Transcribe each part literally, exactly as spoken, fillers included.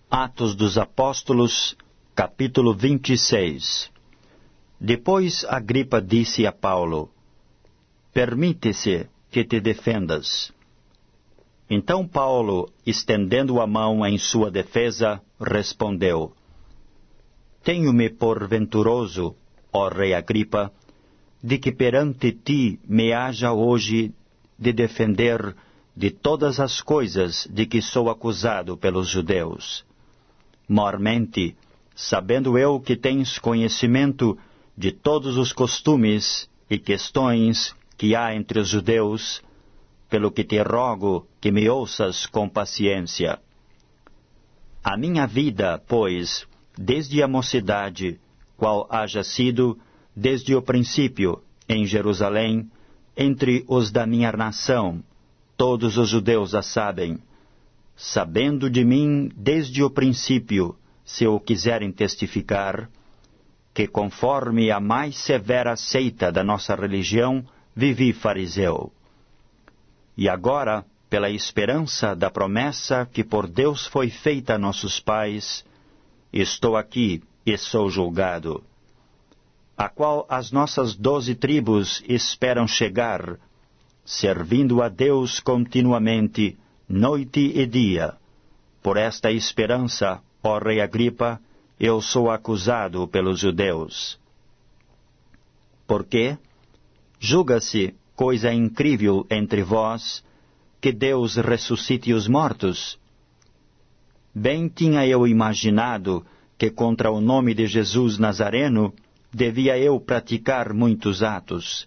Atos dos Apóstolos, capítulo vinte e seis. Depois Agripa disse a Paulo: Permite-se que te defendas. Então Paulo, estendendo a mão em sua defesa, respondeu: Tenho-me por venturoso, ó rei Agripa, de que perante ti me haja hoje de defender de todas as coisas de que sou acusado pelos judeus. Mormente, sabendo eu que tens conhecimento de todos os costumes e questões que há entre os judeus, pelo que te rogo que me ouças com paciência. A minha vida, pois, desde a mocidade, qual haja sido, desde o princípio, em Jerusalém, entre os da minha nação, todos os judeus a sabem, sabendo de mim desde o princípio, se o quiserem testificar, que conforme a mais severa seita da nossa religião, vivi fariseu. E agora, pela esperança da promessa que por Deus foi feita a nossos pais, estou aqui e sou julgado, a qual as nossas doze tribos esperam chegar, servindo a Deus continuamente, noite e dia. Por esta esperança, ó rei Agripa, eu sou acusado pelos judeus. Por quê? Julga-se coisa incrível entre vós que Deus ressuscite os mortos? Bem tinha eu imaginado que contra o nome de Jesus Nazareno devia eu praticar muitos atos,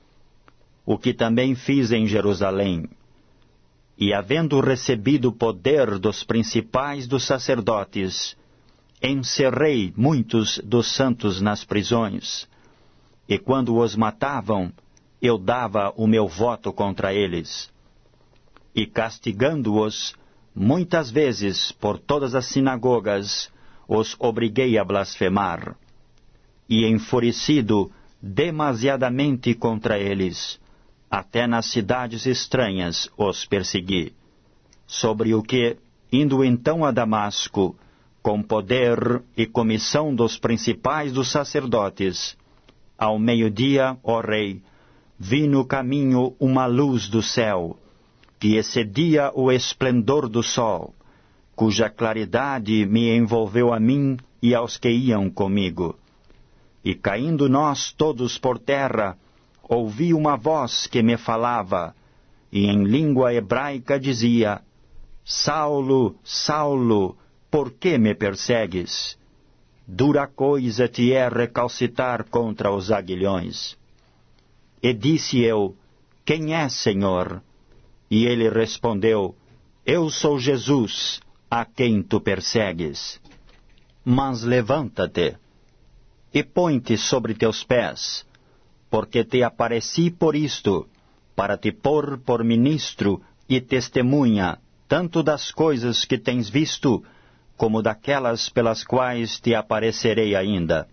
o que também fiz em Jerusalém. E havendo recebido o poder dos principais dos sacerdotes, encerrei muitos dos santos nas prisões, e quando os matavam, eu dava o meu voto contra eles. E castigando-os, muitas vezes por todas as sinagogas, os obriguei a blasfemar. E enfurecido demasiadamente contra eles, até nas cidades estranhas os persegui. Sobre o que, indo então a Damasco, com poder e comissão dos principais dos sacerdotes, ao meio-dia, ó rei, vi no caminho uma luz do céu, que excedia o esplendor do sol, cuja claridade me envolveu a mim e aos que iam comigo. E caindo nós todos por terra, ouvi uma voz que me falava, e em língua hebraica dizia: Saulo, Saulo, por que me persegues? Dura coisa te é recalcitar contra os aguilhões. E disse eu: Quem é, Senhor? E ele respondeu: Eu sou Jesus, a quem tu persegues. Mas levanta-te, e põe-te sobre teus pés, porque te apareci por isto, para te pôr por ministro e testemunha, tanto das coisas que tens visto, como daquelas pelas quais te aparecerei ainda,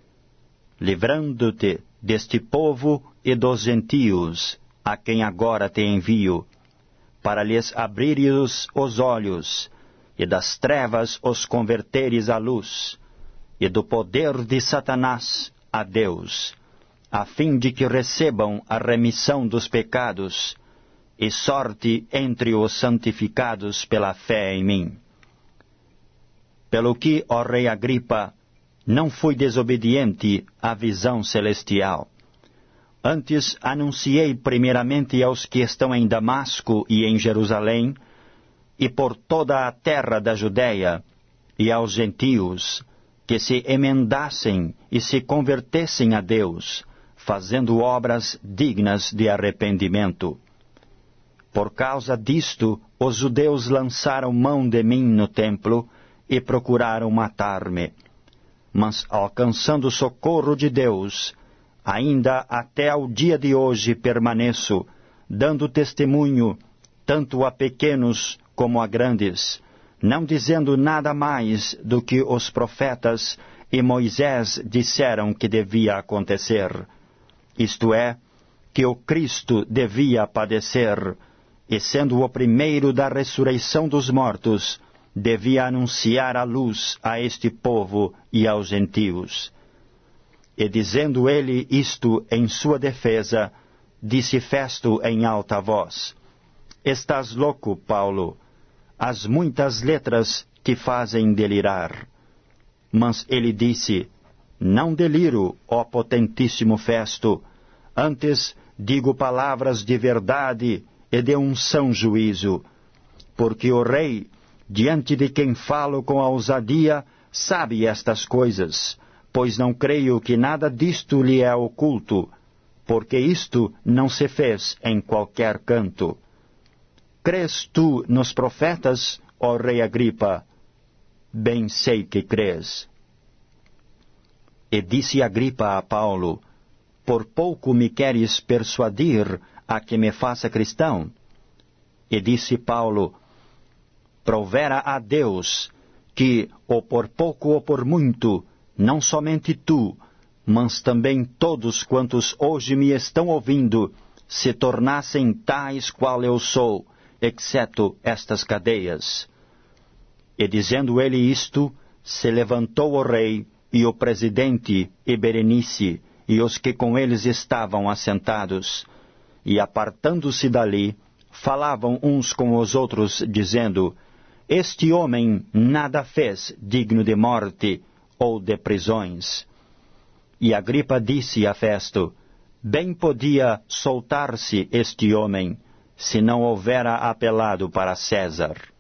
livrando-te deste povo e dos gentios, a quem agora te envio, para lhes abrires os olhos, e das trevas os converteres à luz, e do poder de Satanás a Deus, a fim de que recebam a remissão dos pecados, e sorte entre os santificados pela fé em mim. Pelo que, ó rei Agripa, não fui desobediente à visão celestial. Antes anunciei primeiramente aos que estão em Damasco e em Jerusalém, e por toda a terra da Judéia, e aos gentios, que se emendassem e se convertessem a Deus, fazendo obras dignas de arrependimento. Por causa disto, os judeus lançaram mão de mim no templo e procuraram matar-me. Mas, alcançando o socorro de Deus, ainda até ao dia de hoje permaneço, dando testemunho, tanto a pequenos como a grandes, não dizendo nada mais do que os profetas e Moisés disseram que devia acontecer, isto é, que o Cristo devia padecer, e sendo o primeiro da ressurreição dos mortos, devia anunciar a luz a este povo e aos gentios. E dizendo ele isto em sua defesa, disse Festo em alta voz: Estás louco, Paulo? As muitas letras te fazem delirar. Mas ele disse: Não deliro, ó potentíssimo Festo, antes digo palavras de verdade e de um são juízo, porque o rei, diante de quem falo com ousadia, sabe estas coisas, pois não creio que nada disto lhe é oculto, porque isto não se fez em qualquer canto. Crês tu nos profetas, ó rei Agripa? Bem sei que crês. E disse Agripa a Paulo: Por pouco me queres persuadir a que me faça cristão? E disse Paulo: Provera a Deus que, ou por pouco ou por muito, não somente tu, mas também todos quantos hoje me estão ouvindo, se tornassem tais qual eu sou, exceto estas cadeias. E dizendo ele isto, se levantou o rei, e o presidente, e Berenice, e os que com eles estavam assentados, e apartando-se dali, falavam uns com os outros, dizendo: Este homem nada fez digno de morte ou de prisões. E Agripa disse a Festo: Bem podia soltar-se este homem, se não houvera apelado para César.